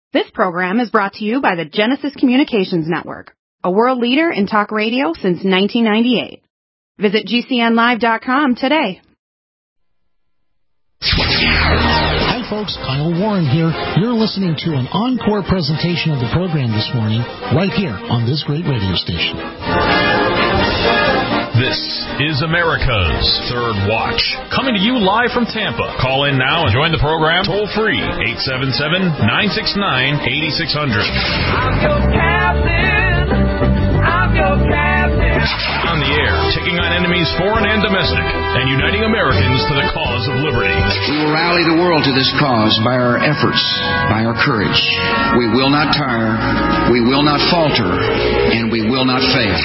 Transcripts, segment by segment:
This program is brought to you by the Genesis Communications Network, a world leader in talk radio since 1998. Visit GCNlive.com today. Hi folks, Kyle Warren here. You're listening to an encore presentation of the program this morning, right here on this great radio station. This is America's Third Watch, coming to you live from Tampa. Call in now and join the program toll free, 877-969-8600. I'm your captain. I'm your captain. On the air, taking on enemies foreign and domestic, and uniting Americans to the cause of liberty. We will rally the world to this cause by our efforts, by our courage. We will not tire, we will not falter, and we will not fail.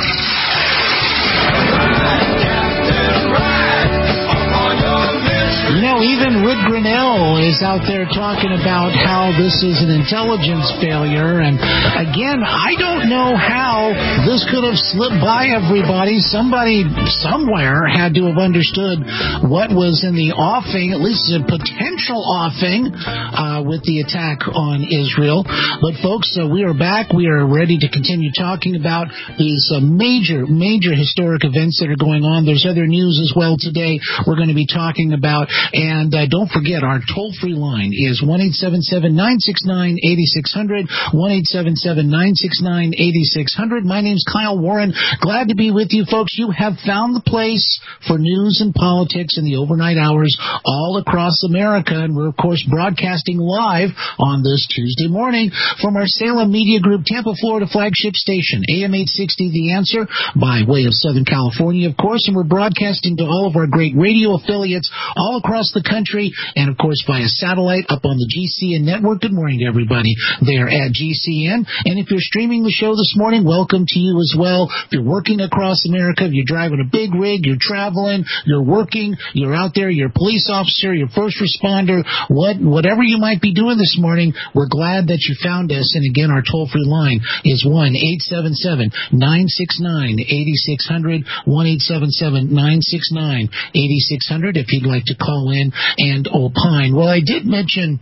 You know, even Rick Grinnell is out there talking about how this is an intelligence failure. And again, I don't know how this could have slipped by everybody. Somebody somewhere had to have understood what was in the offing, at least a potential offing, with the attack on Israel. But folks, we are back. We are ready to continue talking about these major historic events that are going on. There's other news as well today we're going to be talking about. And don't forget, our toll-free line is 1-877-969-8600, 1-877-969-8600. My name's Kyle Warren. Glad to be with you, folks. You have found the place for news and politics in the overnight hours all across America. And we're, of course, broadcasting live on this Tuesday morning from our Salem Media Group, Tampa, Florida flagship station, AM 860 The Answer, by way of Southern California, of course. And we're broadcasting to all of our great radio affiliates all across the country, and of course via satellite up on the GCN network. Good morning to everybody there at GCN. And if you're streaming the show this morning, welcome to you as well. If you're working across America, if you're driving a big rig, you're traveling, you're working, you're out there, you're a police officer, you're a first responder, whatever you might be doing this morning, we're glad that you found us. And again, our toll-free line is 1-877-969-8600, 1-877-969-8600 if you'd like to call in and opine. Well, I did mention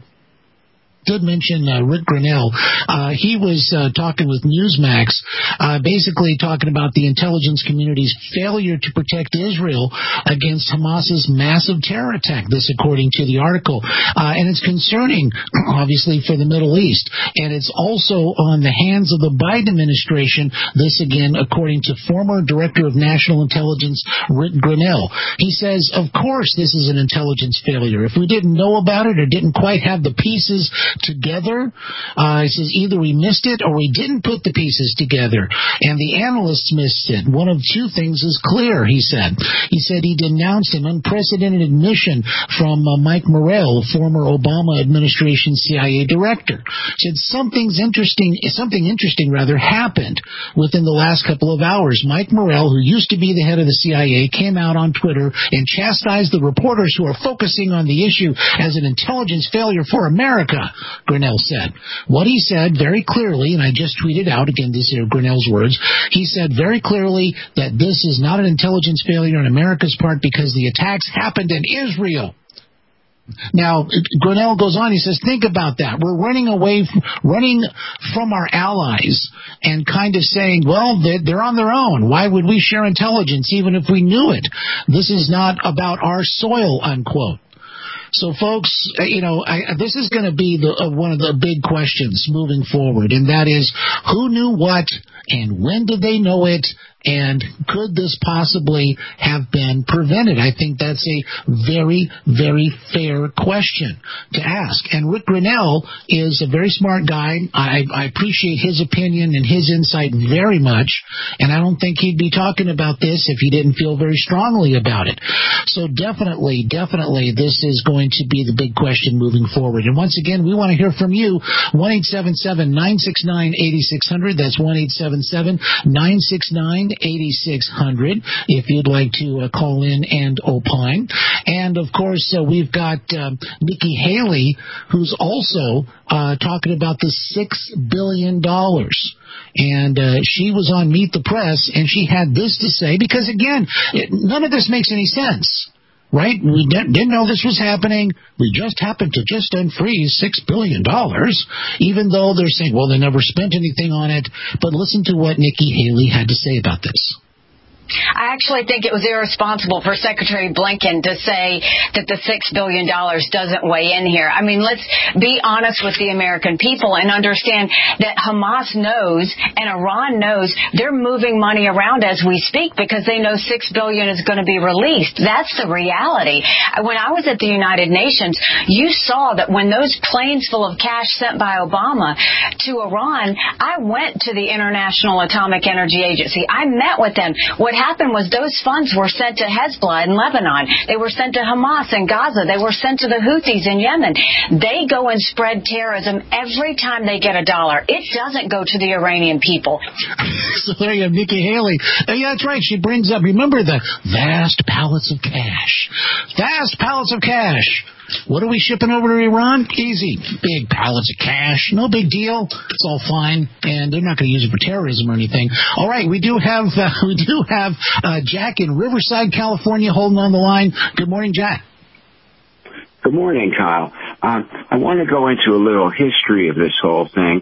Rick Grinnell. He was talking with Newsmax, basically talking about the intelligence community's failure to protect Israel against Hamas's massive terror attack. This, according to the article. And it's concerning, obviously, for the Middle East. And it's also on the hands of the Biden administration. This, again, according to former Director of National Intelligence, Rick Grinnell. He says, of course, this is an intelligence failure. If we didn't know about it or didn't quite have the pieces together, he says either we missed it or we didn't put the pieces together, and the analysts missed it. One of two things is clear, he said. He said he denounced an unprecedented admission from Mike Morrell, former Obama administration CIA director. He said something interesting happened within the last couple of hours. Mike Morrell, who used to be the head of the CIA, came out on Twitter and chastised the reporters who are focusing on the issue as an intelligence failure for America. Grinnell said. What he said very clearly, and I just tweeted out, again, these are Grinnell's words, he said very clearly that this is not an intelligence failure on America's part because the attacks happened in Israel. Now, Grinnell goes on, he says, think about that. We're running from our allies and kind of saying, well, they're on their own. Why would we share intelligence even if we knew it? This is not about our soil, unquote. So, folks, this is going to be one of the big questions moving forward, and that is, who knew what and when did they know it? And could this possibly have been prevented? I think that's a very, very fair question to ask. And Rick Grinnell is a very smart guy. I appreciate his opinion and his insight very much. And I don't think he'd be talking about this if he didn't feel very strongly about it. So definitely, this is going to be the big question moving forward. And once again, we want to hear from you. 1-877-969-8600. That's 1-877-969-8600 if you'd like to call in and opine. And, of course, we've got Nikki Haley, who's also talking about the $6 billion. And she was on Meet the Press, and she had this to say, because, again, none of this makes any sense. right? We didn't know this was happening. We just happened to just unfreeze $6 billion, even though they're saying, well, they never spent anything on it. But listen to what Nikki Haley had to say about this. I actually think it was irresponsible for Secretary Blinken to say that the $6 billion doesn't weigh in here. I mean, let's be honest with the American people and understand that Hamas knows and Iran knows they're moving money around as we speak because they know $6 billion is going to be released. That's the reality. When I was at the United Nations, you saw that when those planes full of cash sent by Obama to Iran, I went to the International Atomic Energy Agency. I met with them. What happened was those funds were sent to Hezbollah in Lebanon. They were sent to Hamas in Gaza. They were sent to the Houthis in Yemen. They go and spread terrorism every time they get a dollar. It doesn't go to the Iranian people. So there you have Nikki Haley. Yeah, that's right. She brings up, remember the vast pallets of cash. Vast pallets of cash. What are we shipping over to Iran? Easy. Big pallets of cash. No big deal. It's all fine. And they're not going to use it for terrorism or anything. All right. We do have Jack in Riverside, California, holding on the line. Good morning, Jack. Good morning, Kyle. I want to go into a little history of this whole thing.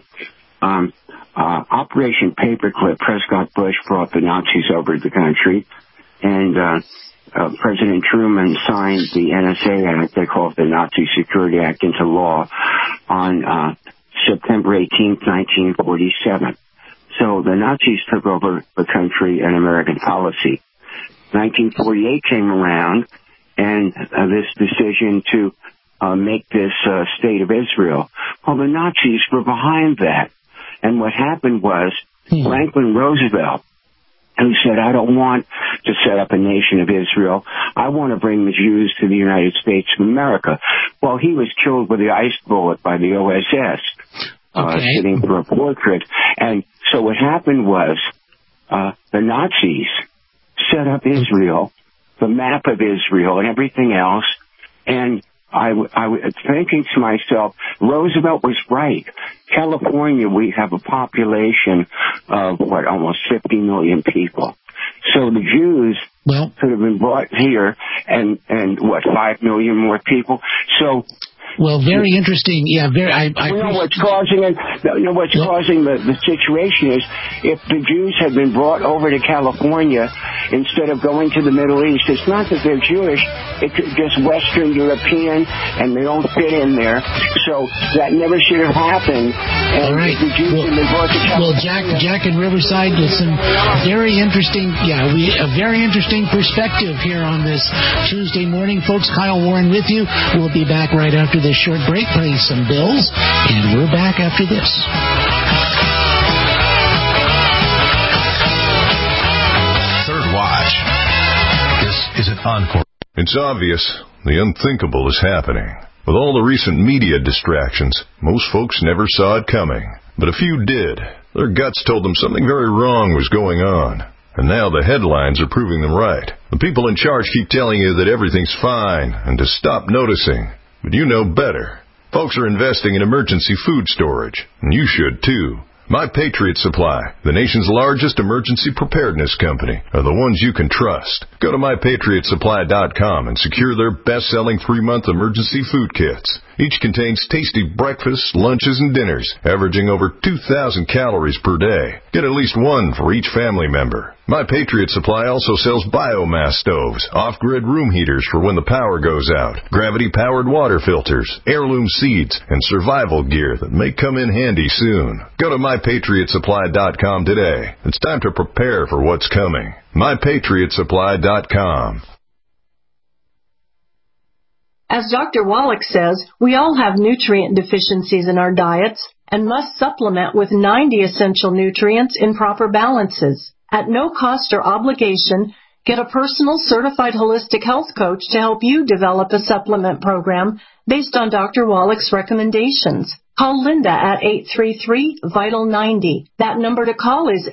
Operation Paperclip, Prescott Bush brought the Nazis over to the country, and President Truman signed the NSA Act, they call it the Nazi Security Act, into law on September 18th, 1947. So the Nazis took over the country and American policy. 1948 came around, and this decision to make this state of Israel. Well, the Nazis were behind that. And what happened was Franklin Roosevelt, who said, I don't want to set up a nation of Israel. I want to bring the Jews to the United States of America. Well, he was killed with the ice bullet by the OSS, sitting for a portrait. And so what happened was the Nazis set up Israel, the map of Israel and everything else. And I was thinking to myself, Roosevelt was right. California, we have a population of, almost 50 million people. So the Jews could have been brought here and 5 million more people. So... Well, very interesting. Yeah, very. What's causing it? What's causing the situation is if the Jews had been brought over to California instead of going to the Middle East. It's not that they're Jewish; it's just Western European, and they don't fit in there. So that never should have happened. And all right. The Jews had been brought to California. Jack in Riverside with some very interesting. A very interesting perspective here on this Tuesday morning, folks. Kyle Warren with you. We'll be back right after this short break, pay some bills, and we're back after this. Third Watch. This is an encore. It's obvious the unthinkable is happening. With all the recent media distractions, most folks never saw it coming. But a few did. Their guts told them something very wrong was going on. And now the headlines are proving them right. The people in charge keep telling you that everything's fine and to stop noticing. But you know better. Folks are investing in emergency food storage, and you should too. My Patriot Supply, the nation's largest emergency preparedness company, are the ones you can trust. Go to MyPatriotSupply.com and secure their best-selling 3-month emergency food kits. Each contains tasty breakfasts, lunches, and dinners, averaging over 2,000 calories per day. Get at least one for each family member. My Patriot Supply also sells biomass stoves, off-grid room heaters for when the power goes out, gravity-powered water filters, heirloom seeds, and survival gear that may come in handy soon. Go to MyPatriotSupply.com today. It's time to prepare for what's coming. MyPatriotSupply.com. As Dr. Wallach says, we all have nutrient deficiencies in our diets and must supplement with 90 essential nutrients in proper balances. At no cost or obligation, get a personal certified holistic health coach to help you develop a supplement program based on Dr. Wallach's recommendations. Call Linda at 833-VITAL-90. That number to call is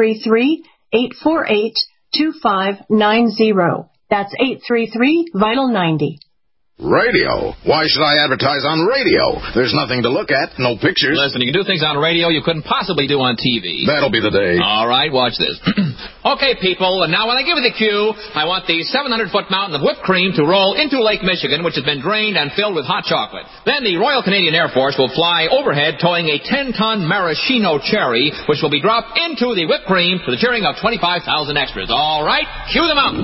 833-848-2590. That's 833-VITAL-90. Radio? Why should I advertise on radio? There's nothing to look at, no pictures. Listen, you can do things on radio you couldn't possibly do on TV. That'll be the day. All right, watch this. Okay, people, and now when I give you the cue, I want the 700-foot mountain of whipped cream to roll into Lake Michigan, which has been drained and filled with hot chocolate. Then the Royal Canadian Air Force will fly overhead towing a 10-ton maraschino cherry, which will be dropped into the whipped cream to the cheering of 25,000 extras. All right, cue the mountain.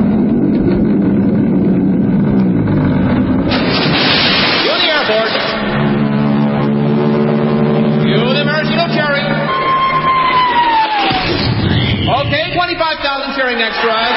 Cue the Air Force. Cue the maraschino cherry. Okay, 25,000 cheering extras.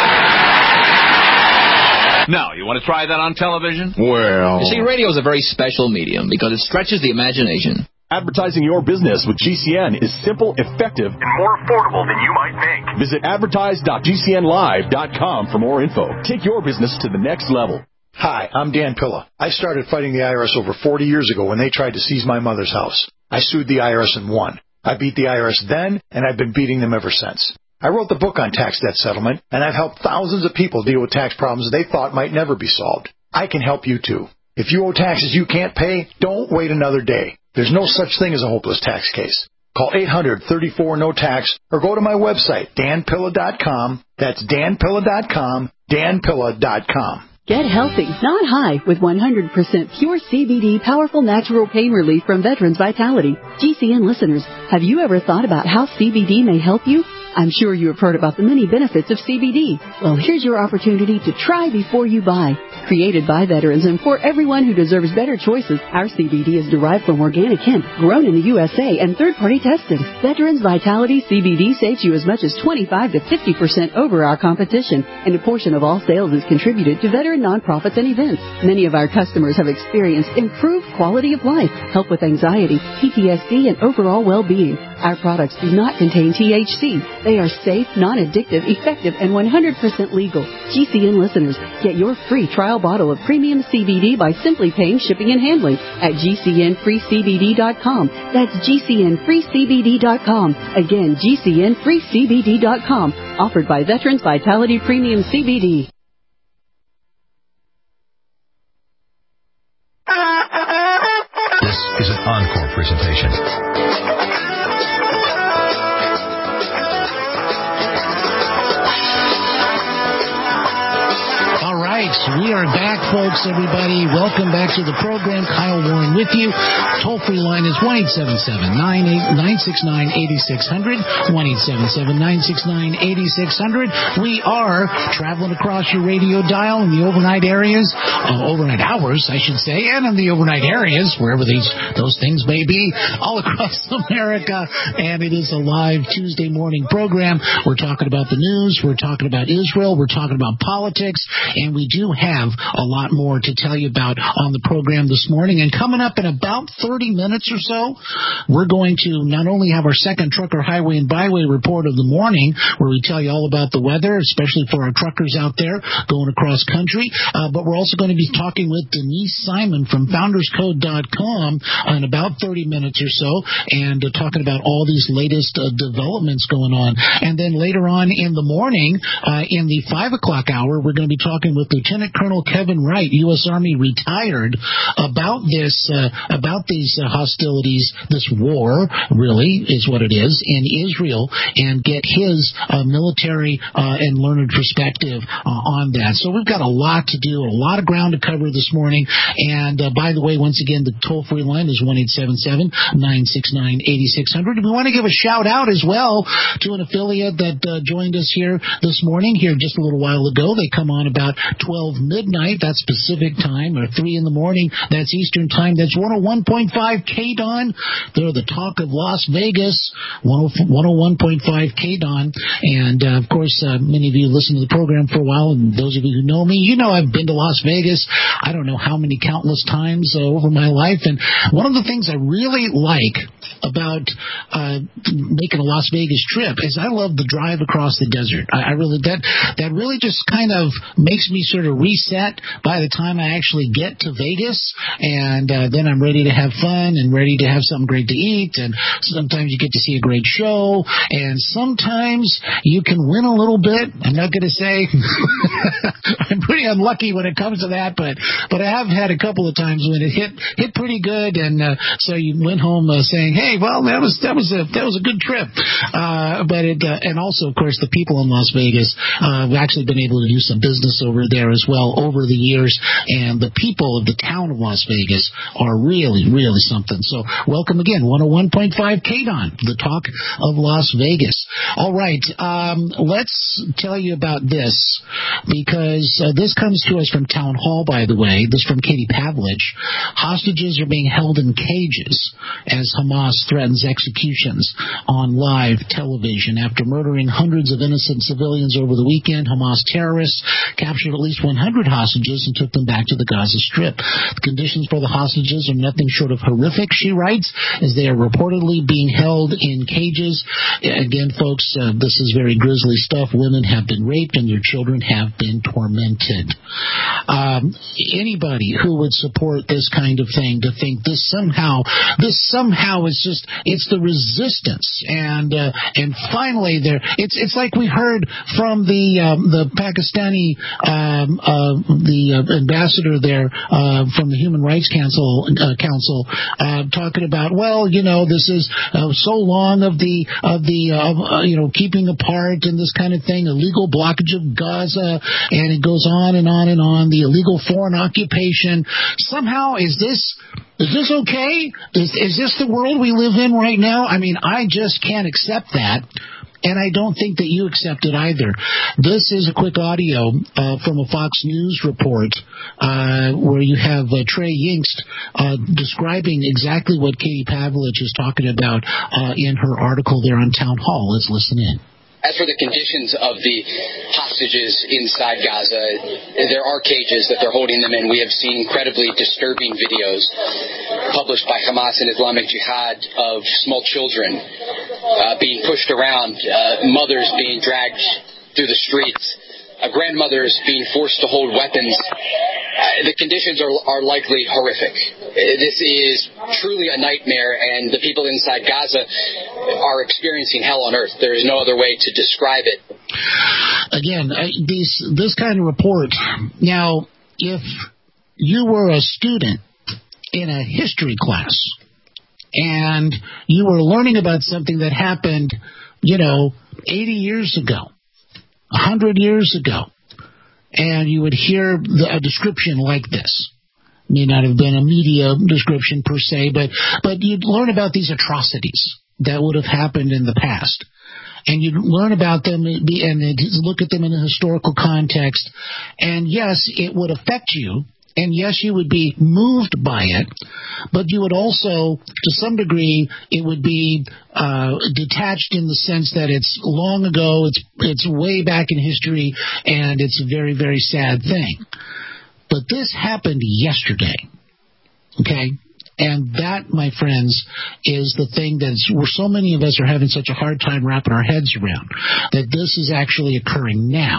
Now, you want to try that on television? Well... You see, radio is a very special medium because it stretches the imagination. Advertising your business with GCN is simple, effective, and more affordable than you might think. Visit advertise.gcnlive.com for more info. Take your business to the next level. Hi, I'm Dan Pilla. I started fighting the IRS over 40 years ago when they tried to seize my mother's house. I sued the IRS and won. I beat the IRS then, and I've been beating them ever since. I wrote the book on tax debt settlement, and I've helped thousands of people deal with tax problems they thought might never be solved. I can help you, too. If you owe taxes you can't pay, don't wait another day. There's no such thing as a hopeless tax case. Call 800-34-NO-TAX or go to my website, danpilla.com. That's danpilla.com, danpilla.com. Get healthy, not high, with 100% pure CBD powerful natural pain relief from Veterans Vitality. GCN listeners, have you ever thought about how CBD may help you? I'm sure you have heard about the many benefits of CBD. Well, here's your opportunity to try before you buy. Created by veterans and for everyone who deserves better choices, our CBD is derived from organic hemp, grown in the USA, and third-party tested. Veterans Vitality CBD saves you as much as 25 to 50% over our competition, and a portion of all sales is contributed to veteran nonprofits and events. Many of our customers have experienced improved quality of life, help with anxiety, PTSD, and overall well-being. Our products do not contain THC. They are safe, non-addictive, effective, and 100% legal. GCN listeners, get your free trial bottle of premium CBD by simply paying shipping and handling at GCNFreeCBD.com. That's GCNFreeCBD.com. Again, GCNFreeCBD.com. Offered by Veterans Vitality Premium CBD. This is an encore presentation. All right, we are back, folks, everybody. Welcome back to the program. Kyle Warren with you. Toll-free line is 1-877-969-8600, 1-877-969-8600. We are traveling across your radio dial in the overnight areas, overnight hours, I should say, and in the overnight areas, wherever those things may be, all across America. And it is a live Tuesday morning program. We're talking about the news. We're talking about Israel. We're talking about politics. And we do have a lot more to tell you about on the program this morning. And coming up in about 30 minutes or so, we're going to not only have our second trucker highway and byway report of the morning, where we tell you all about the weather, especially for our truckers out there going across country, but we're also going to be talking with Denise Simon from FoundersCode.com in about 30 minutes or so, and talking about all these latest developments going on. And then later on in the morning, in the 5 o'clock hour, we're going to be talking with Lieutenant Colonel Kevin Wright, U.S. Army retired, about these hostilities, this war, really, is what it is, in Israel, and get his military and learned perspective on that. So we've got a lot to do, a lot of ground to cover this morning. And by the way, once again, the toll-free line is 1-877-969-8600. We want to give a shout-out as well to an affiliate that joined us here this morning, here just a little while ago. They come on about 12 midnight, that's Pacific time, or 3 in the morning, that's Eastern time. That's 101.5 KDON. They're the talk of Las Vegas, 101.5 KDON. And, of course, many of you listen to the program for a while, and those of you who know me, you know I've been to Las Vegas, I don't know how many countless times over my life. And one of the things I really like about making a Las Vegas trip is I love the drive across the desert. I really, that really just kind of makes me sort of reset by the time I actually get to Vegas, and then I'm ready to have fun and ready to have something great to eat, and sometimes you get to see a great show, and sometimes you can win a little bit. I'm not going to say I'm pretty unlucky when it comes to that, but I have had a couple of times when it hit pretty good, and so you went home saying, hey, Okay, well, that was a good trip. But and also, of course, the people in Las Vegas, we've actually been able to do some business over there as well over the years, and the people of the town of Las Vegas are really, really something. So welcome again, 101.5 KDON, the talk of Las Vegas. All right, let's tell you about this, because this comes to us from Town Hall, by the way. This from Katie Pavlich. Hostages are being held in cages as Hamas threatens executions on live television. After murdering hundreds of innocent civilians over the weekend, Hamas terrorists captured at least 100 hostages and took them back to the Gaza Strip. The conditions for the hostages are nothing short of horrific, she writes, as they are reportedly being held in cages. Again, folks, this is very grisly stuff. Women have been raped and their children have been tormented. Anybody who would support this kind of thing, to think this somehow is just, it's the resistance, and finally there, it's like we heard from the Pakistani the ambassador there from the Human Rights Council talking about, well, this is so long of the keeping apart and this kind of thing, illegal blockage of Gaza, and it goes on and on and on, the illegal foreign occupation. Somehow, is this okay? Is this the world we live in right now? I mean, I just can't accept that. And I don't think that you accept it either. This is a quick audio from a Fox News report where you have Trey Yingst describing exactly what Katie Pavlich is talking about in her article there on Town Hall. Let's listen in. As for the conditions of the hostages inside Gaza, there are cages that they're holding them in. We have seen incredibly disturbing videos published by Hamas and Islamic Jihad of small children being pushed around, mothers being dragged through the streets, grandmothers being forced to hold weapons. The conditions are likely horrific. This is truly a nightmare, and the people inside Gaza are experiencing hell on earth. There is no other way to describe it. Again, this kind of report. Now, if you were a student in a history class and you were learning about something that happened, 80 years ago, 100 years ago, and you would hear a description like this. May not have been a media description per se, but you'd learn about these atrocities that would have happened in the past. And you'd learn about them and look at them in a historical context. And yes, it would affect you. And yes, you would be moved by it, but you would also, to some degree, it would be detached in the sense that it's long ago, it's way back in history, and it's a very, very sad thing. But this happened yesterday, okay? And that, my friends, is the thing where so many of us are having such a hard time wrapping our heads around, that this is actually occurring now.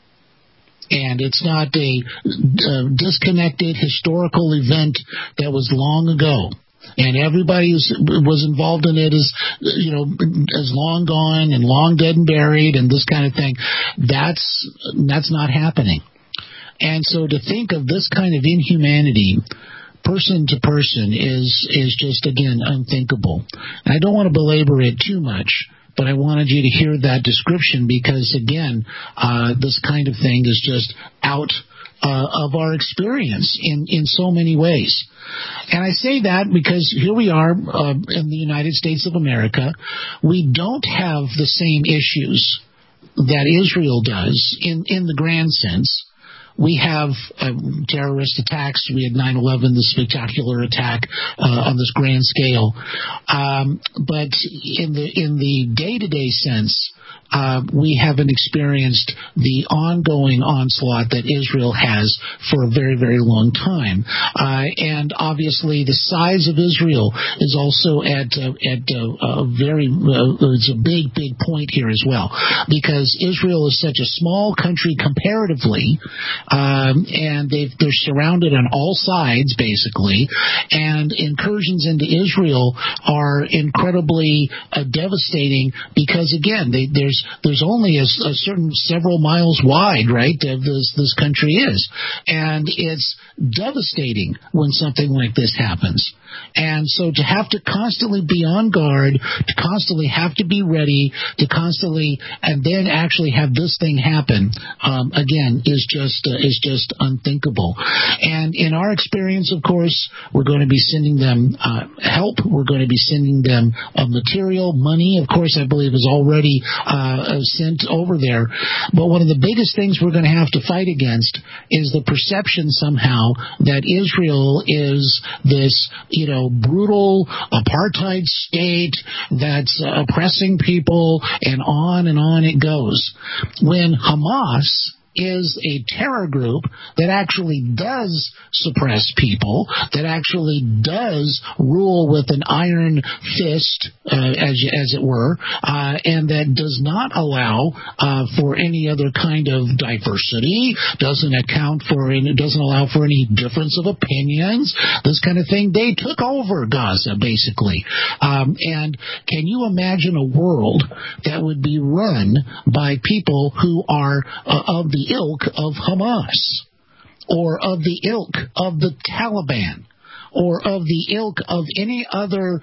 And it's not a disconnected historical event that was long ago. And everybody who was involved in it is long gone and long dead and buried and this kind of thing. That's not happening. And so to think of this kind of inhumanity person to person is just, again, unthinkable. And I don't want to belabor it too much, but I wanted you to hear that description because, again, this kind of thing is just out of our experience in so many ways. And I say that because here we are in the United States of America. We don't have the same issues that Israel does in the grand sense. We have terrorist attacks. We had 9/11, the spectacular attack on this grand scale. But in the day-to-day sense, we haven't experienced the ongoing onslaught that Israel has for a very, very long time. And obviously the size of Israel is also at a very, it's a big, big point here as well, because Israel is such a small country comparatively, and they're surrounded on all sides, basically, and incursions into Israel are incredibly devastating because, again, there's only a certain several miles wide, right? This country is, and it's devastating when something like this happens. And so to have to constantly be on guard, to constantly have to be ready, to constantly and then actually have this thing happen, again, is just unthinkable. And in our experience, of course, we're going to be sending them help. We're going to be sending them material, money. Of course, I believe is already sent over there. But one of the biggest things we're going to have to fight against is the perception somehow that Israel is this, brutal apartheid state that's oppressing people, and on it goes. When Hamas is a terror group that actually does suppress people, that actually does rule with an iron fist, as it were, and that does not allow for any other kind of diversity, doesn't allow for any difference of opinions, this kind of thing. They took over Gaza, basically. And can you imagine a world that would be run by people who are of the ilk of Hamas, or of the ilk of the Taliban, or of the ilk of any other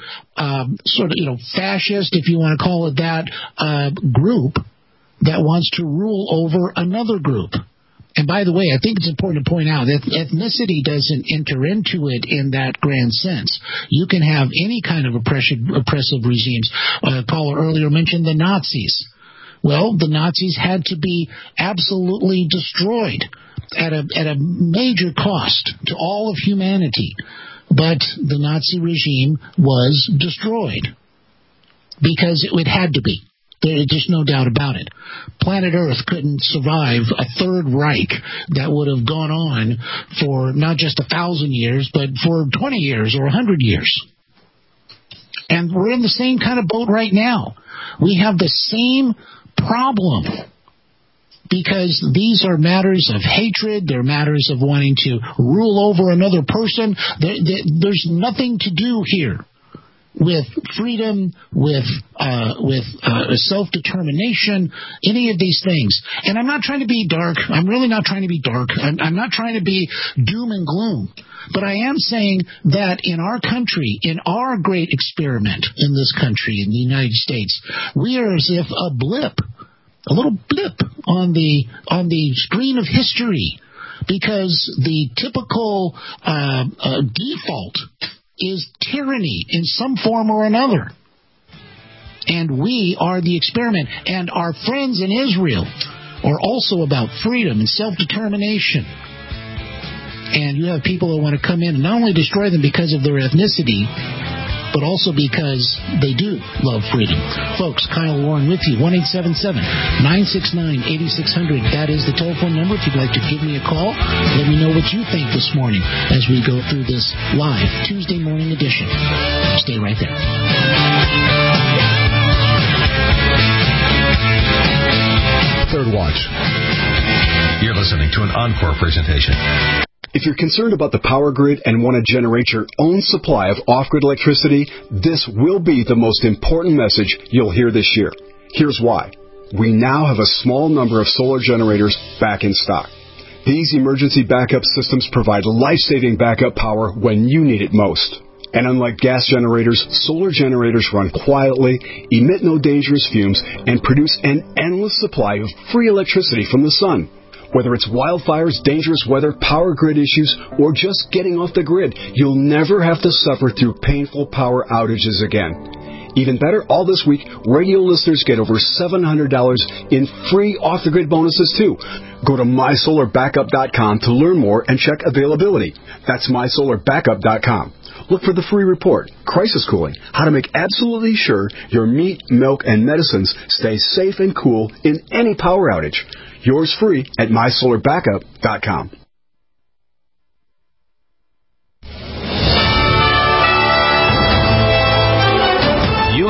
fascist, if you want to call it that, group that wants to rule over another group? And by the way, I think it's important to point out that ethnicity doesn't enter into it in that grand sense. You can have any kind of oppressive regimes. A caller earlier mentioned the Nazis. Well, the Nazis had to be absolutely destroyed at a major cost to all of humanity. But the Nazi regime was destroyed because it had to be. There's just no doubt about it. Planet Earth couldn't survive a Third Reich that would have gone on for not just 1,000 years, but for 20 years or 100 years. And we're in the same kind of boat right now. We have the same problem, because these are matters of hatred. They're matters of wanting to rule over another person. There's nothing to do here with freedom, with self-determination, any of these things. And I'm not trying to be dark. I'm really not trying to be dark. I'm not trying to be doom and gloom. But I am saying that in our country, in our great experiment in this country, in the United States, we are as if a little blip on the screen of history, because the typical default is tyranny in some form or another. And we are the experiment. And our friends in Israel are also about freedom and self-determination. And you have people that want to come in and not only destroy them because of their ethnicity, but also because they do love freedom. Folks, Kyle Warren with you, 1-877-969-8600. That is the telephone number if you'd like to give me a call. Let me know what you think this morning as we go through this live Tuesday morning edition. Stay right there. Third Watch. You're listening to an encore presentation. If you're concerned about the power grid and want to generate your own supply of off-grid electricity, this will be the most important message you'll hear this year. Here's why. We now have a small number of solar generators back in stock. These emergency backup systems provide life-saving backup power when you need it most. And unlike gas generators, solar generators run quietly, emit no dangerous fumes, and produce an endless supply of free electricity from the sun. Whether it's wildfires, dangerous weather, power grid issues, or just getting off the grid, you'll never have to suffer through painful power outages again. Even better, all this week, radio listeners get over $700 in free off-the-grid bonuses, too. Go to MySolarBackup.com to learn more and check availability. That's MySolarBackup.com. Look for the free report, Crisis Cooling, how to make absolutely sure your meat, milk, and medicines stay safe and cool in any power outage. Yours free at MySolarBackup.com.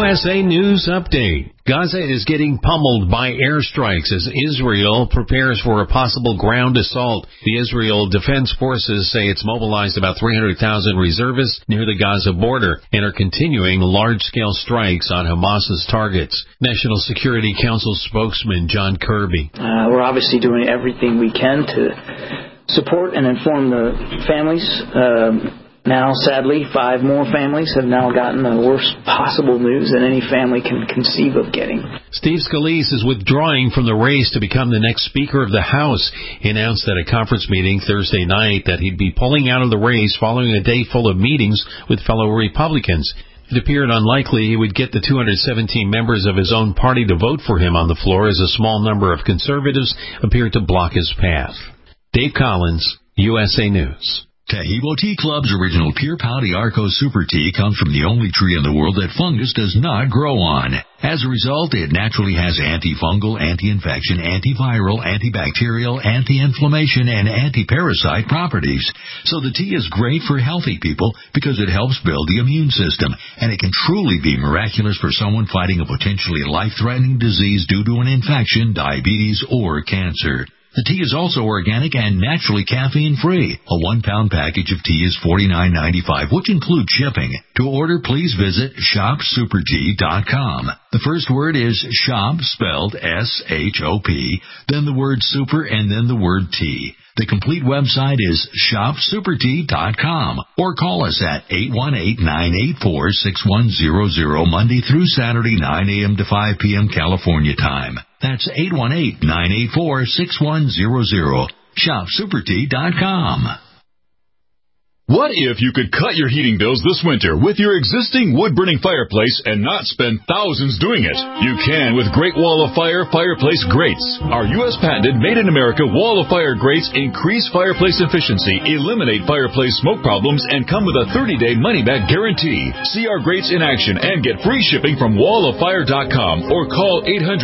USA News Update. Gaza is getting pummeled by airstrikes as Israel prepares for a possible ground assault. The Israel Defense Forces say it's mobilized about 300,000 reservists near the Gaza border and are continuing large-scale strikes on Hamas's targets. National Security Council spokesman John Kirby. We're obviously doing everything we can to support and inform the families. Now, sadly, 5 more families have now gotten the worst possible news that any family can conceive of getting. Steve Scalise is withdrawing from the race to become the next Speaker of the House. He announced at a conference meeting Thursday night that he'd be pulling out of the race following a day full of meetings with fellow Republicans. It appeared unlikely he would get the 217 members of his own party to vote for him on the floor, as a small number of conservatives appeared to block his path. Dave Collins, USA News. Tahibo Tea Club's original Pure Pau d'Arco Super Tea comes from the only tree in the world that fungus does not grow on. As a result, it naturally has antifungal, anti-infection, antiviral, antibacterial, anti-inflammation, and anti-parasite properties. So the tea is great for healthy people because it helps build the immune system, and it can truly be miraculous for someone fighting a potentially life-threatening disease due to an infection, diabetes, or cancer. The tea is also organic and naturally caffeine-free. A 1-pound package of tea is $49.95, which includes shipping. To order, please visit shopsupertea.com. The first word is shop, spelled S-H-O-P, then the word super, and then the word tea. The complete website is shopsupertea.com, or call us at 818-984-6100 Monday through Saturday, 9 a.m. to 5 p.m. California time. That's 818-984-6100. shopsupertea.com. What if you could cut your heating bills this winter with your existing wood-burning fireplace and not spend thousands doing it? You can with Great Wall of Fire fireplace grates. Our U.S. patented made-in-America Wall of Fire grates increase fireplace efficiency, eliminate fireplace smoke problems, and come with a 30-day money-back guarantee. See our grates in action and get free shipping from walloffire.com or call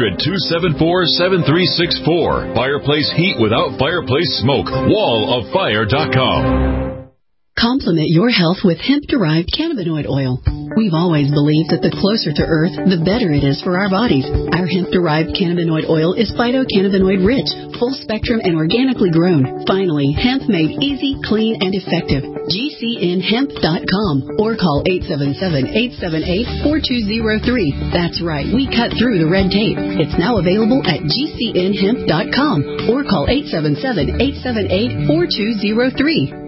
800-274-7364. Fireplace heat without fireplace smoke. walloffire.com. Complement your health with hemp-derived cannabinoid oil. We've always believed that the closer to Earth, the better it is for our bodies. Our hemp-derived cannabinoid oil is phytocannabinoid-rich, full-spectrum, and organically grown. Finally, hemp made easy, clean, and effective. GCNhemp.com or call 877-878-4203. That's right, we cut through the red tape. It's now available at GCNhemp.com or call 877-878-4203.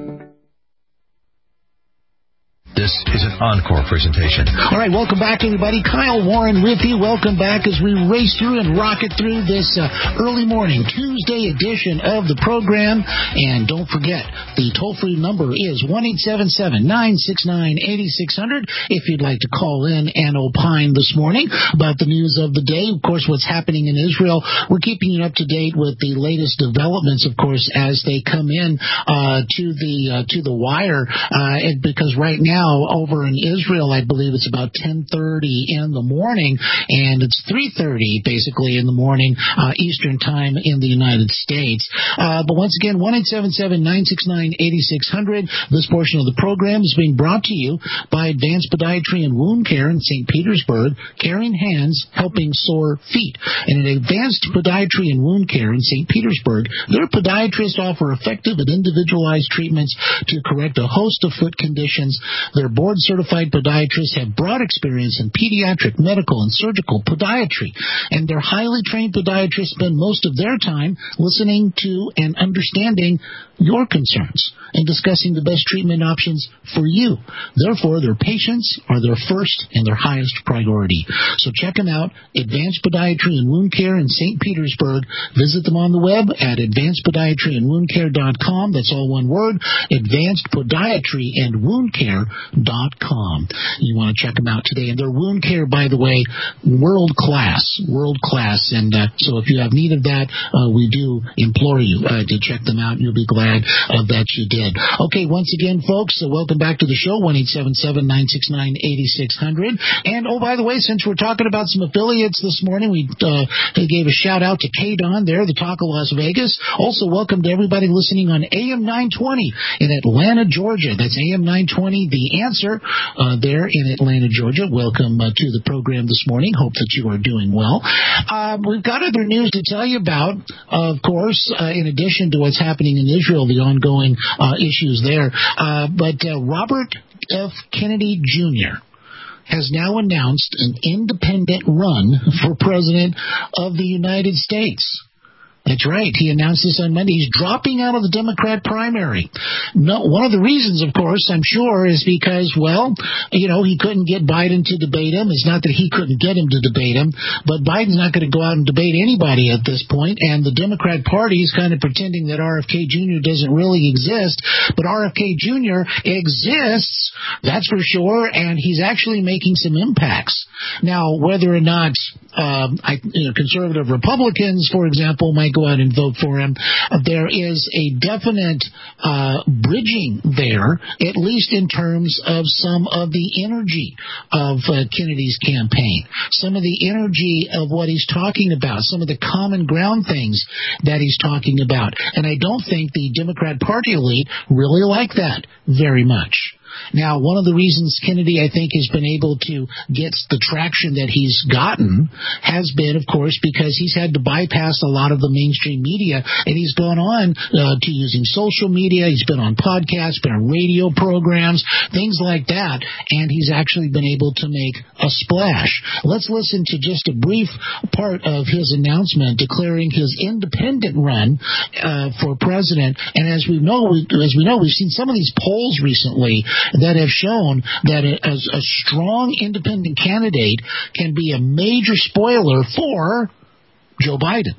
This is an encore presentation. All right, welcome back, everybody. Kyle Warren with you. Welcome back as we race through and rocket through this early morning Tuesday edition of the program. And don't forget, the toll-free number is 1-877-969-8600 if you'd like to call in and opine this morning about the news of the day. Of course, what's happening in Israel. We're keeping you up to date with the latest developments, of course, as they come in to the wire. Because right now, over in Israel, I believe it's about 10:30 in the morning, and it's 3:30 basically in the morning Eastern time in the United States. But once again, 1-877-969-8600. This portion of the program is being brought to you by Advanced Podiatry and Wound Care in St. Petersburg, caring hands, helping sore feet. And at Advanced Podiatry and Wound Care in St. Petersburg, their podiatrists offer effective and individualized treatments to correct a host of foot conditions. Their board-certified podiatrists have broad experience in pediatric, medical, and surgical podiatry, and their highly trained podiatrists spend most of their time listening to and understanding your concerns and discussing the best treatment options for you. Therefore, their patients are their first and their highest priority. So check them out, Advanced Podiatry and Wound Care in St. Petersburg. Visit them on the web at advancedpodiatryandwoundcare.com. That's all one word, advancedpodiatryandwoundcare.com. You want to check them out today. And their wound care, by the way, world class. And so if you have need of that, we do implore you to check them out. You'll be glad that you did. Okay, once again, folks, welcome back to the show, 1-877-969-8600. And, oh, by the way, since we're talking about some affiliates this morning, we gave a shout-out to KDON there, the Talk of Las Vegas. Also, welcome to everybody listening on AM 920 in Atlanta, Georgia. That's AM 920, The Answer there in Atlanta, Georgia. Welcome to the program this morning. Hope that you are doing well. We've got other news to tell you about, of course, in addition to what's happening in Israel, the ongoing issues there. But Robert F. Kennedy Jr. has now announced an independent run for President of the United States. That's right. He announced this on Monday. He's dropping out of the Democrat primary. No, one of the reasons, of course, I'm sure, is because, well, he couldn't get Biden to debate him. It's not that he couldn't get him to debate him, but Biden's not going to go out and debate anybody at this point, and the Democrat Party is kind of pretending that RFK Jr. doesn't really exist, but RFK Jr. exists, that's for sure, and he's actually making some impacts. Now, whether or not conservative Republicans, for example, might go out and vote for him, there is a definite bridging there, at least in terms of some of the energy of Kennedy's campaign, some of the energy of what he's talking about, some of the common ground things that he's talking about. And I don't think the Democrat Party elite really like that very much. Now, one of the reasons Kennedy, I think, has been able to get the traction that he's gotten has been, of course, because he's had to bypass a lot of the mainstream media, and he's gone on to using social media. He's been on podcasts, been on radio programs, things like that, and he's actually been able to make a splash. Let's listen to just a brief part of his announcement declaring his independent run for president. And as we know, we've seen some of these polls recently that have shown that a strong independent candidate can be a major spoiler for Joe Biden.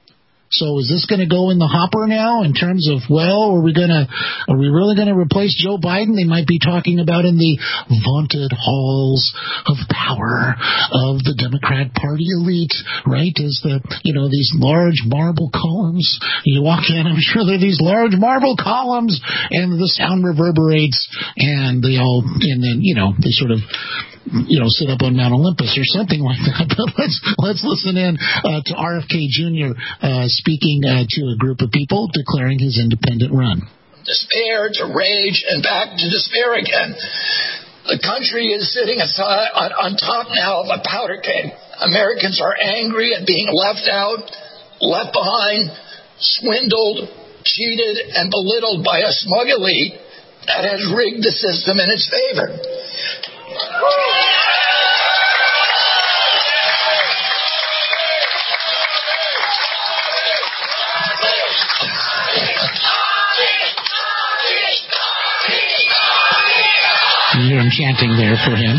So is this going to go in the hopper now in terms of, well, are we really going to replace Joe Biden? They might be talking about in the vaunted halls of power of the Democrat Party elite, right? Is these large marble columns. You walk in, I'm sure there are these large marble columns, and the sound reverberates, and they sort of sit up on Mount Olympus or something like that. But let's listen in to RFK Jr. Speaking to a group of people declaring his independent run. Despair to rage and back to despair again. The country is sitting on top now of a powder keg. Americans are angry at being left out, left behind, swindled, cheated, and belittled by a smug elite that has rigged the system in its favor. You hear him chanting there for him.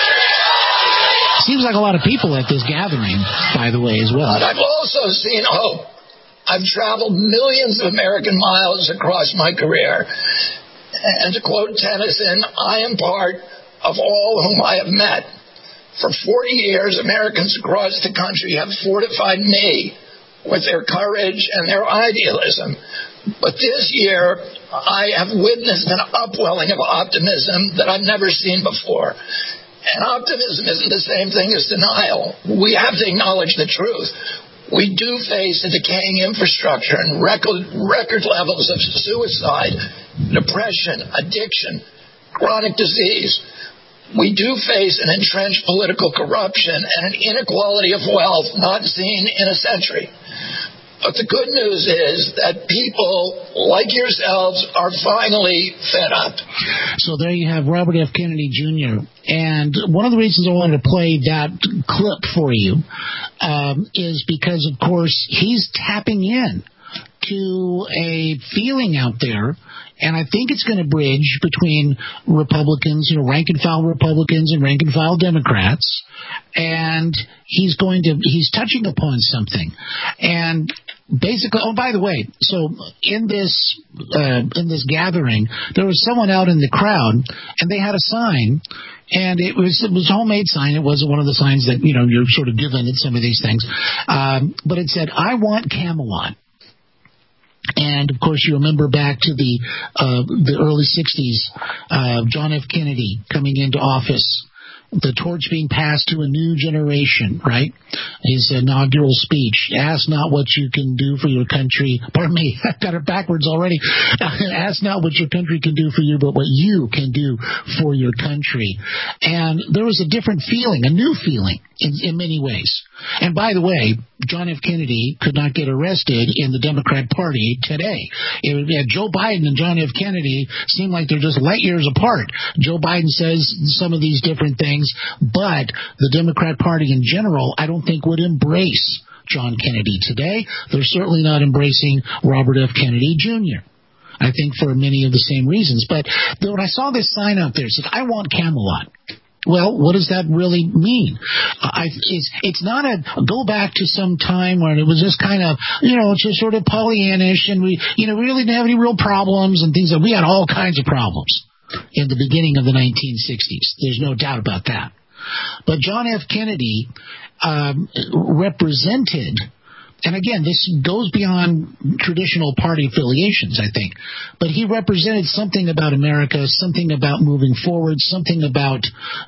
Seems like a lot of people at this gathering, by the way, as well. But I've also seen hope. I've traveled millions of American miles across my career. And to quote Tennyson, I am part of all whom I have met. For 40 years, Americans across the country have fortified me with their courage and their idealism. But this year, I have witnessed an upwelling of optimism that I've never seen before. And optimism isn't the same thing as denial. We have to acknowledge the truth. We do face a decaying infrastructure and record levels of suicide, depression, addiction, chronic disease. We do face an entrenched political corruption and an inequality of wealth not seen in a century. But the good news is that people like yourselves are finally fed up. So there you have Robert F. Kennedy Jr. And one of the reasons I wanted to play that clip for you is because, of course, he's tapping in to a feeling out there, and I think it's going to bridge between Republicans, rank-and-file Republicans and rank-and-file Democrats, and he's touching upon something. And basically, oh, by the way, so in this gathering, there was someone out in the crowd, and they had a sign, and it was a homemade sign. It wasn't one of the signs that, you're sort of given at some of these things. But it said, "I want Camelot." And, of course, you remember back to the early 60s, John F. Kennedy coming into office. the torch being passed to a new generation, right? His inaugural speech. Ask not what you can do for your country. Pardon me, I got it backwards already. Ask not what your country can do for you, but what you can do for your country. And there was a different feeling, a new feeling in many ways. And by the way, John F. Kennedy could not get arrested in the Democrat Party today. Joe Biden and John F. Kennedy seem like they're just light years apart. Joe Biden says some of these different things, but the Democrat Party in general, I don't think would embrace John Kennedy today. They're certainly not embracing Robert F. Kennedy Jr., I think for many of the same reasons. But when I saw this sign out there, it said, I want Camelot. Well, what does that really mean? It's not a go back to some time when it was just kind of, just sort of Pollyannish, and we really didn't have any real problems and things. We had all kinds of problems in the beginning of the 1960s. There's no doubt about that. But John F. Kennedy represented, and again, this goes beyond traditional party affiliations, I think, but he represented something about America, something about moving forward, something about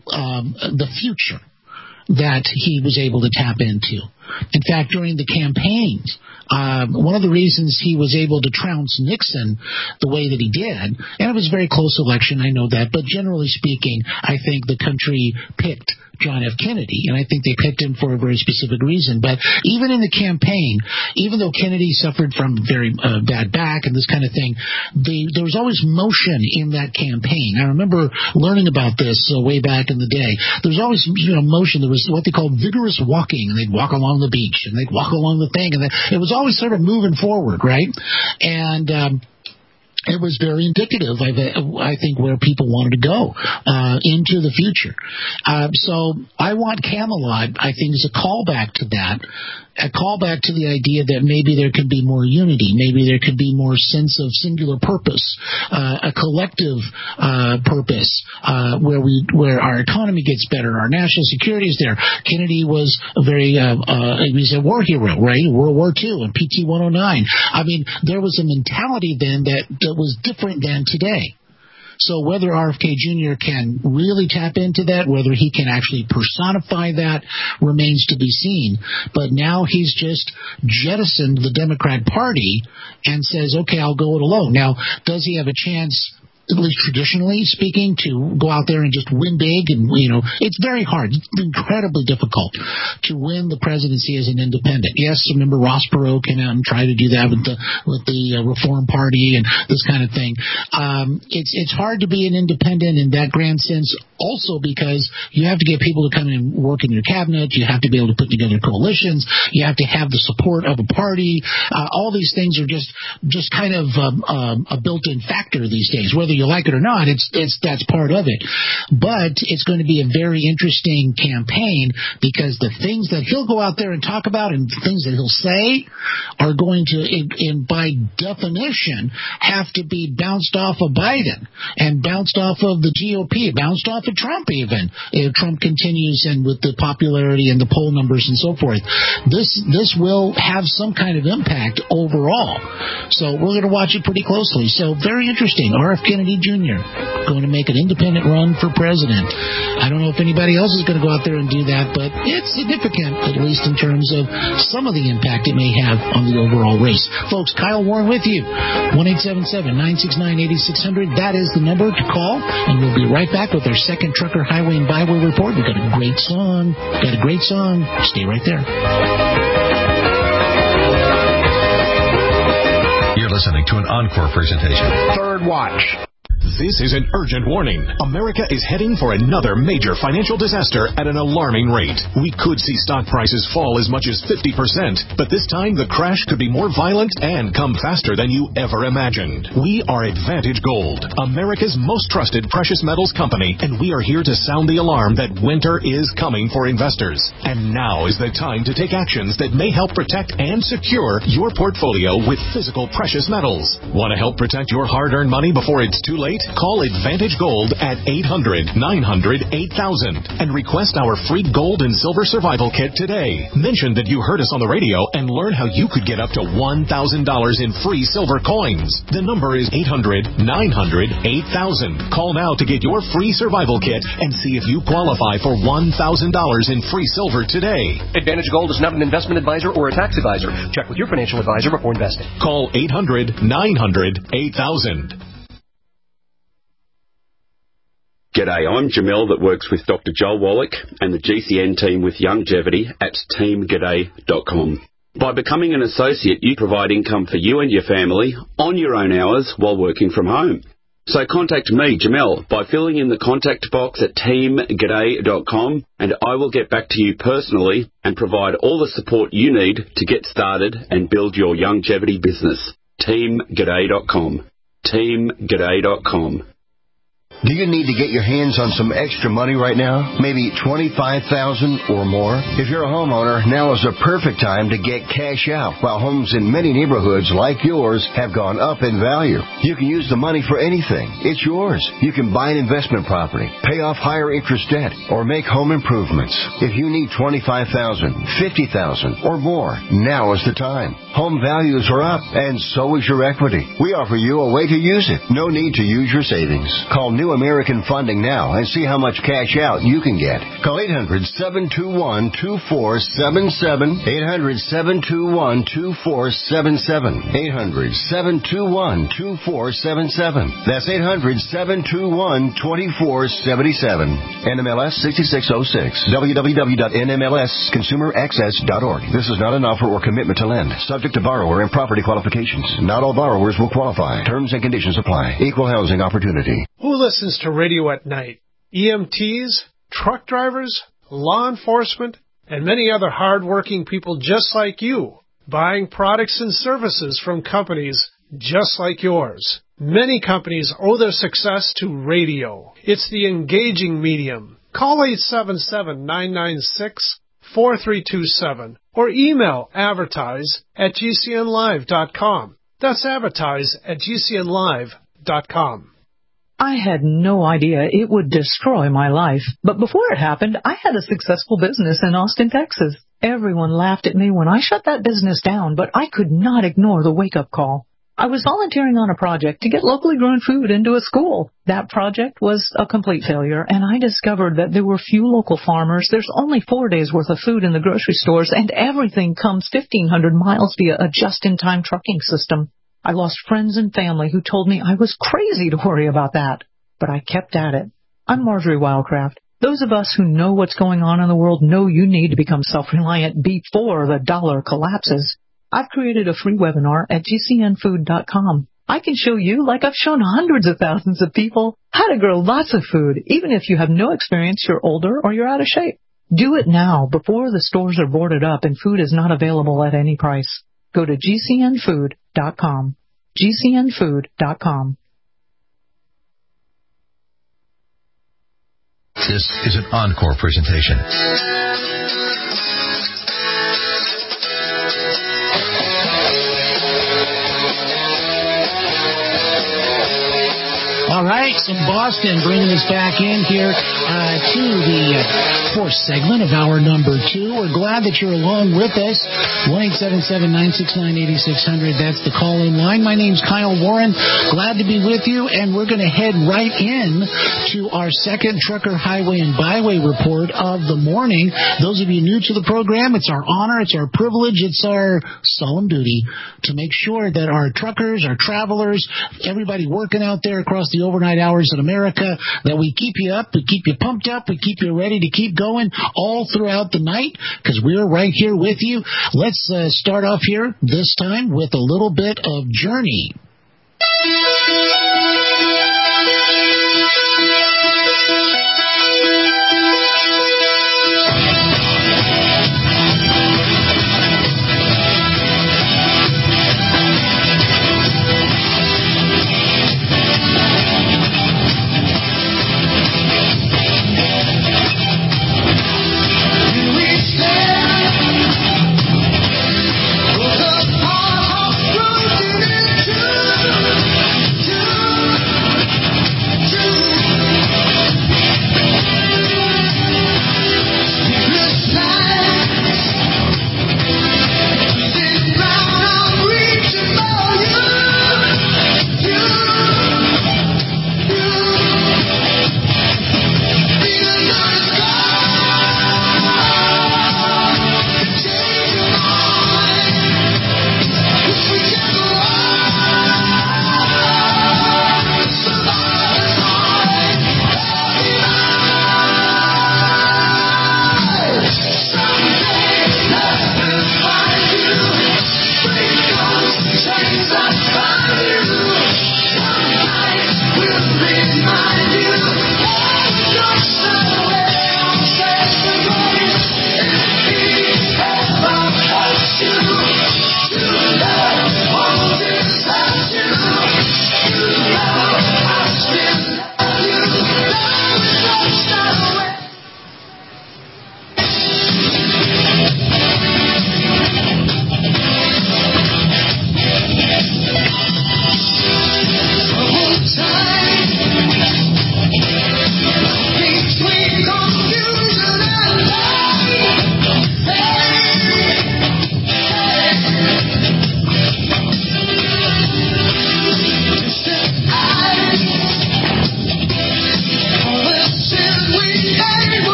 the future that he was able to tap into. In fact, during the campaigns, one of the reasons he was able to trounce Nixon the way that he did, and it was a very close election, I know that, but generally speaking, I think the country picked John F. Kennedy, and I think they picked him for a very specific reason. But even in the campaign, even though Kennedy suffered from very bad back and this kind of thing, there was always motion in that campaign. I remember learning about this way back in the day. There was always motion. There was what they called vigorous walking. They'd walk along the beach, and they'd walk along the thing, and it was always sort of moving forward, right? And it was very indicative, I think, where people wanted to go into the future. So I Want Camelot, I think, is a callback to that, a callback to the idea that maybe there could be more unity, maybe there could be more sense of singular purpose, a collective purpose, where our economy gets better, our national security is there. Kennedy was he was a war hero, right? World War II and PT 109. I mean, there was a mentality then that was different than today. So whether RFK Jr. can really tap into that, whether he can actually personify that, remains to be seen. But now he's just jettisoned the Democrat Party and says, okay, I'll go it alone. Now, does he have a chance, at least traditionally speaking, to go out there and just win big? And, it's very hard. It's incredibly difficult to win the presidency as an independent. Yes, remember Ross Perot came out and tried to do that with the Reform Party and this kind of thing. It's hard to be an independent in that grand sense, also because you have to get people to come in and work in your cabinet. You have to be able to put together coalitions. You have to have the support of a party. All these things are just kind of a built-in factor these days. Whether you like it or not, that's part of it. But it's going to be a very interesting campaign, because the things that he'll go out there and talk about and the things that he'll say are going to, by definition, have to be bounced off of Biden and bounced off of the GOP, bounced off of Trump even, if Trump continues and with the popularity and the poll numbers and so forth. This will have some kind of impact overall. So we're going to watch it pretty closely. So very interesting. RF Kennedy Jr. going to make an independent run for president. I don't know if anybody else is going to go out there and do that, but it's significant, at least in terms of some of the impact it may have on the overall race. Folks, Kyle Warren with you. 1-877-969-8600. That is the number to call, and we'll be right back with our second Trucker Highway and Byway report. We've got a great song. Stay right there. You're listening to an encore presentation. Third Watch. This is an urgent warning. America is heading for another major financial disaster at an alarming rate. We could see stock prices fall as much as 50%, but this time the crash could be more violent and come faster than you ever imagined. We are Advantage Gold, America's most trusted precious metals company, and we are here to sound the alarm that winter is coming for investors. And now is the time to take actions that may help protect and secure your portfolio with physical precious metals. Want to help protect your hard-earned money before it's too late? Call Advantage Gold at 800-900-8000 and request our free gold and silver survival kit today. Mention that you heard us on the radio and learn how you could get up to $1,000 in free silver coins. The number is 800-900-8000. Call now to get your free survival kit and see if you qualify for $1,000 in free silver today. Advantage Gold is not an investment advisor or a tax advisor. Check with your financial advisor before investing. Call 800-900-8000. G'day, I'm Jamel that works with Dr. Joel Wallach and the GCN team with Longevity at teamg'day.com. By becoming an associate, you provide income for you and your family on your own hours while working from home. So contact me, Jamel, by filling in the contact box at teamg'day.com, and I will get back to you personally and provide all the support you need to get started and build your longevity business. teamg'day.com. teamg'day.com. Do you need to get your hands on some extra money right now? Maybe $25,000 or more? If you're a homeowner, now is the perfect time to get cash out, while homes in many neighborhoods like yours have gone up in value. You can use the money for anything. It's yours. You can buy an investment property, pay off higher interest debt, or make home improvements. If you need $25,000, $50,000, or more, now is the time. Home values are up, and so is your equity. We offer you a way to use it. No need to use your savings. Call New American Funding now and see how much cash out you can get. Call 800-721-2477. 800-721-2477. 800-721-2477. That's 800-721-2477. NMLS 6606. www.nmlsconsumeraccess.org. This is not an offer or commitment to lend. Subject to borrower and property qualifications. Not all borrowers will qualify. Terms and conditions apply. Equal housing opportunity. Who listens to radio at night? EMTs, truck drivers, law enforcement, and many other hard-working people just like you, buying products and services from companies just like yours. Many companies owe their success to radio. It's the engaging medium. Call 877-996-4327 or email advertise@gcnlive.com. That's advertise@gcnlive.com. I had no idea it would destroy my life. But before it happened, I had a successful business in Austin, Texas. Everyone laughed at me when I shut that business down, but I could not ignore the wake-up call. I was volunteering on a project to get locally grown food into a school. That project was a complete failure, and I discovered that there were few local farmers. There's only 4 days' worth of food in the grocery stores, and everything comes 1,500 miles via a just-in-time trucking system. I lost friends and family who told me I was crazy to worry about that. But I kept at it. I'm Marjorie Wildcraft. Those of us who know what's going on in the world know you need to become self-reliant before the dollar collapses. I've created a free webinar at gcnfood.com. I can show you, like I've shown hundreds of thousands of people, how to grow lots of food, even if you have no experience, you're older, or you're out of shape. Do it now, before the stores are boarded up and food is not available at any price. Go to gcnfood.com. gcnfood.com. This is an encore presentation. All right, so Boston bringing us back in here to the fourth segment of hour number 2. We're glad that you're along with us. 1-877-969-8600. That's the call-in line. My name's Kyle Warren. Glad to be with you, and we're going to head right in to our second Trucker Highway and Byway report of the morning. Those of you new to the program, it's our honor, it's our privilege, it's our solemn duty to make sure that our truckers, our travelers, everybody working out there across the overnight hours in America, that we keep you up, we keep you pumped up, we keep you ready to keep going all throughout the night, because we're right here with you. Let's start off here this time with a little bit of Journey. To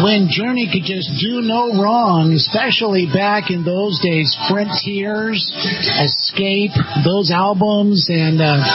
when Journey could just do no wrong, especially back in those days. Frontiers, Escape, those albums, and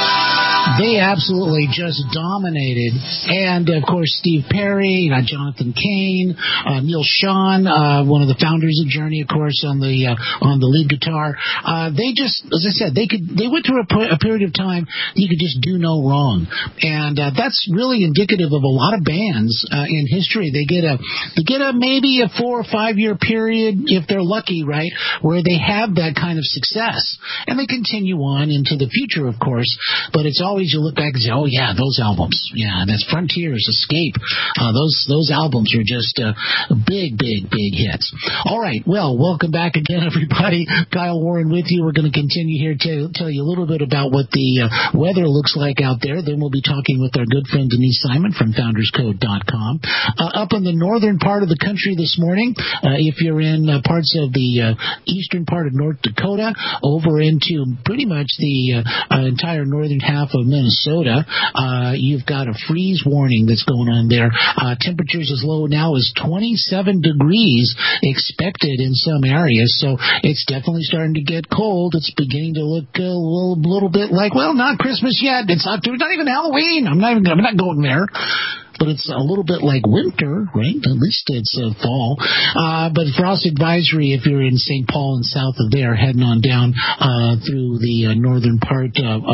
they absolutely just dominated. And, of course, Steve Perry, Jonathan Cain, Neil Schon, one of the founders of Journey, of course, on the lead guitar. They just, as I said, they went through a period of time you could just do no wrong. And that's really indicative of a lot of bands in history. They get a maybe a 4 or 5 year period, if they're lucky, right, where they have that kind of success. And they continue on into the future, of course. But it's always, you look back and say, oh, yeah, those albums. Yeah, that's Frontiers, Escape. Those albums are just big hits. All right, well, welcome back again, everybody. Kyle Warren with you. We're going to continue here to tell you a little bit about what the weather looks like out there. Then we'll be talking with our good friend Denise Simon from FoundersCode.com. Up in the northern part of the country this morning, if you're in parts of the eastern part of North Dakota, over into pretty much the entire northern half of Minnesota, you've got a freeze warning that's going on there. Temperatures as low now as 27 degrees expected in some areas, so it's definitely starting to get cold. It's beginning to look a little bit like, well, not Christmas yet. It's October, not even Halloween. I'm not going there. But it's a little bit like winter, right? At least it's fall. But frost advisory if you're in St. Paul and south of there, heading on down through the northern part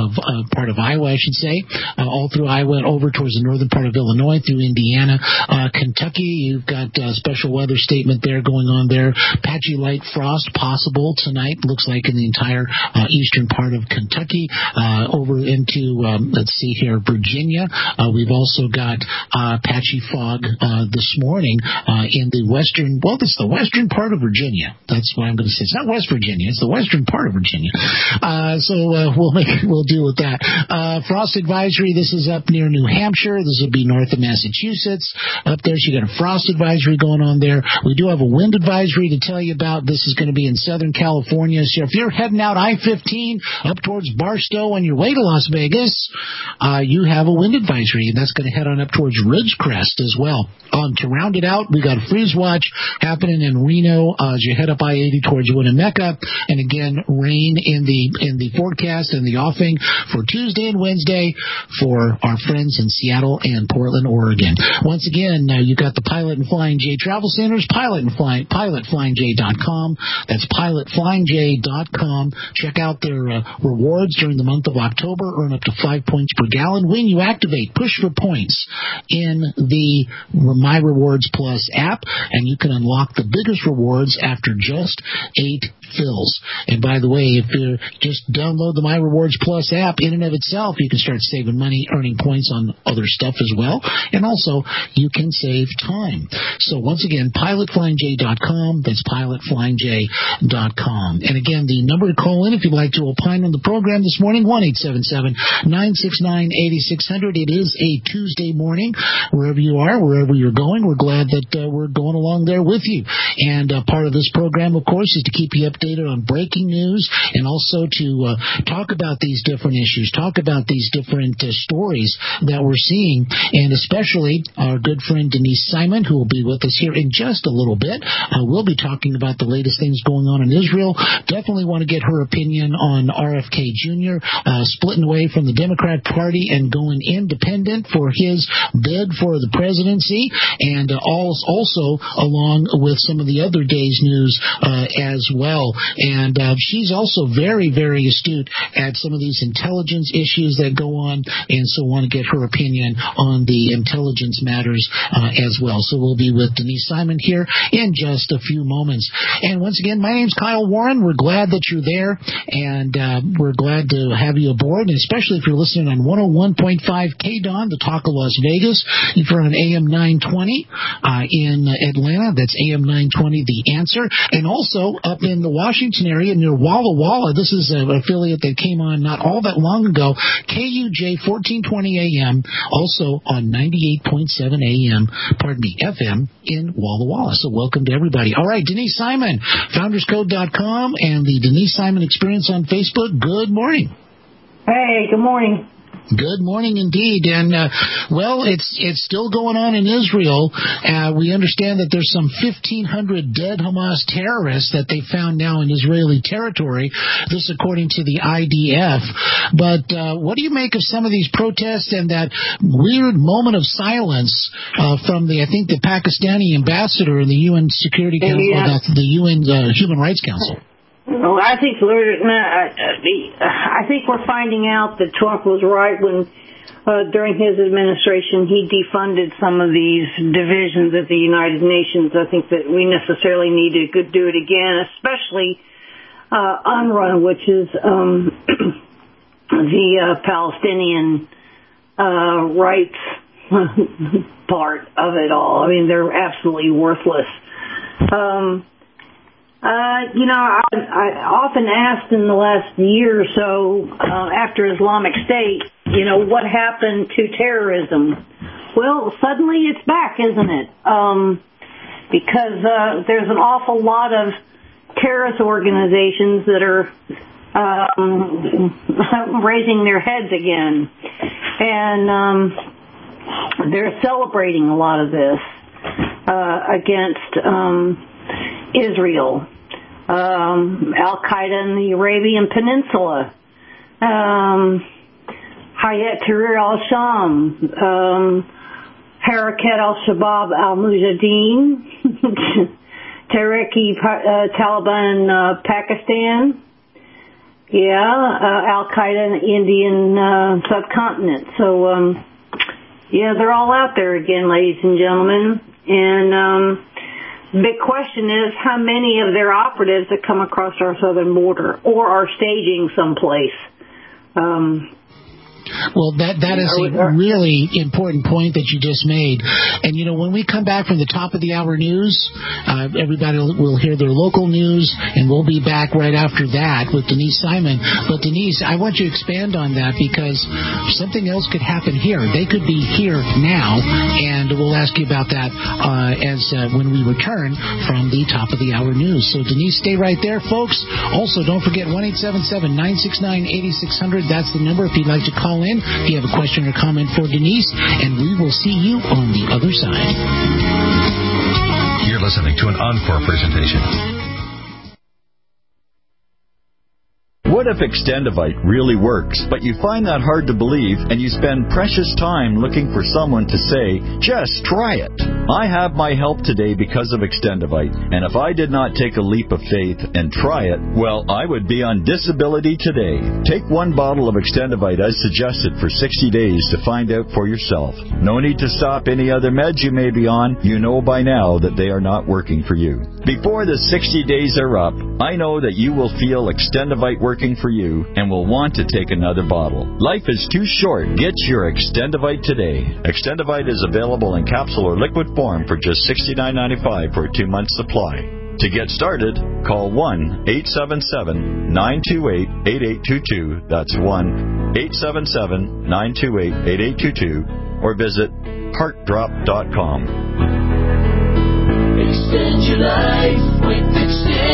of Iowa, I should say, all through Iowa, over towards the northern part of Illinois, through Indiana, Kentucky. You've got a special weather statement there going on there. Patchy light frost possible tonight. Looks like in the entire eastern part of Kentucky, over into let's see here, Virginia. We've also got patchy fog this morning in the western, well, it's the western part of Virginia. That's what I'm going to say. It's not West Virginia. It's the western part of Virginia. So we'll deal with that. Frost advisory, this is up near New Hampshire. This would be north of Massachusetts. Up there, so you got a frost advisory going on there. We do have a wind advisory to tell you about. This is going to be in Southern California. So if you're heading out I-15 up towards Barstow on your way to Las Vegas, you have a wind advisory, and that's going to head on up towards Ridgecrest as well. To round it out, we got a freeze watch happening in Reno as you head up I-80 towards Winnemucca, and again, rain in the forecast and the offing for Tuesday and Wednesday for our friends in Seattle and Portland, Oregon. Once again, you got the Pilot and Flying J Travel Centers, pilotflyingj.com. That's pilotflyingj.com. Check out their rewards during the month of October. Earn up to 5 points per gallon when you activate push for points in the My Rewards Plus app, and you can unlock the biggest rewards after just 8 fills. And by the way, if you just download the My Rewards Plus app in and of itself, you can start saving money, earning points on other stuff as well, and also you can save time. So once again, pilotflyingj.com. That's pilotflyingj.com. And again, the number to call in if you'd like to opine on the program this morning, 1-877-969-8600. It is a Tuesday morning. Wherever you are, wherever you're going, we're glad that we're going along there with you. And part of this program, of course, is to keep you updated on breaking news, and also to talk about these different issues, talk about these different stories that we're seeing, and especially our good friend Denise Simon, who will be with us here in just a little bit. We'll be talking about the latest things going on in Israel. Definitely want to get her opinion on RFK Jr. Splitting away from the Democrat Party and going independent for his bid for the presidency, and also along with some of the other day's news as well. And she's also very, very astute at some of these intelligence issues that go on, and so want to get her opinion on the intelligence matters as well. So we'll be with Denise Simon here in just a few moments. And once again, my name's Kyle Warren. We're glad that you're there, and we're glad to have you aboard, and especially if you're listening on 101.5 KDON, the Talk of Las Vegas. If you're on AM 920 in Atlanta, that's AM 920, The Answer. And also up in the Washington area near Walla Walla, this is an affiliate that came on not all that long ago, KUJ 1420 AM, also on 98.7 AM, FM in Walla Walla. So welcome to everybody. All right, Denise Simon, FoundersCode.com and the Denise Simon Experience on Facebook. Good morning. Hey, good morning. Good morning indeed. And, well, it's still going on in Israel. We understand that there's some 1,500 dead Hamas terrorists that they found now in Israeli territory, this according to the IDF. But what do you make of some of these protests and that weird moment of silence from I think the Pakistani ambassador in the UN Security Council, the UN Human Rights Council? Well, I think we're finding out that Trump was right when, during his administration, he defunded some of these divisions at the United Nations. I think that we necessarily need to do it again, especially UNRWA, which is the Palestinian rights part of it all. I mean, they're absolutely worthless. I often asked in the last year or so, after Islamic State, what happened to terrorism? Well, suddenly it's back, isn't it? Because there's an awful lot of terrorist organizations that are raising their heads again. And they're celebrating a lot of this against Israel, Al-Qaeda in the Arabian Peninsula, Hayat Tahrir al-Sham, Harakat al-Shabaab al-Mujahideen, Taliban Pakistan, Al-Qaeda in the Indian subcontinent. So, they're all out there again, ladies and gentlemen. And big question is how many of their operatives have come across our southern border or are staging someplace. Well, that is a really important point that you just made. And, when we come back from the top of the hour news, everybody will hear their local news, and we'll be back right after that with Denise Simon. But, Denise, I want you to expand on that because something else could happen here. They could be here now, and we'll ask you about that when we return from the top of the hour news. So, Denise, stay right there, folks. Also, don't forget 1-877-969-8600. That's the number if you'd like to call in if you have a question or comment for Denise, and we will see you on the other side. You're listening to an Encore presentation. What if Extendivite really works, but you find that hard to believe and you spend precious time looking for someone to say, just try it? I have my help today because of Extendivite, and if I did not take a leap of faith and try it, well, I would be on disability today. Take one bottle of Extendivite as suggested for 60 days to find out for yourself. No need to stop any other meds you may be on. You know by now that they are not working for you. Before the 60 days are up, I know that you will feel Extendivite working for you and will want to take another bottle. Life is too short. Get your Extendivite today. Extendivite is available in capsule or liquid form for just $69.95 for a 2-month supply. To get started, call 1-877-928-8822. That's 1-877-928-8822. Or visit heartdrop.com. Extend your life with Extend.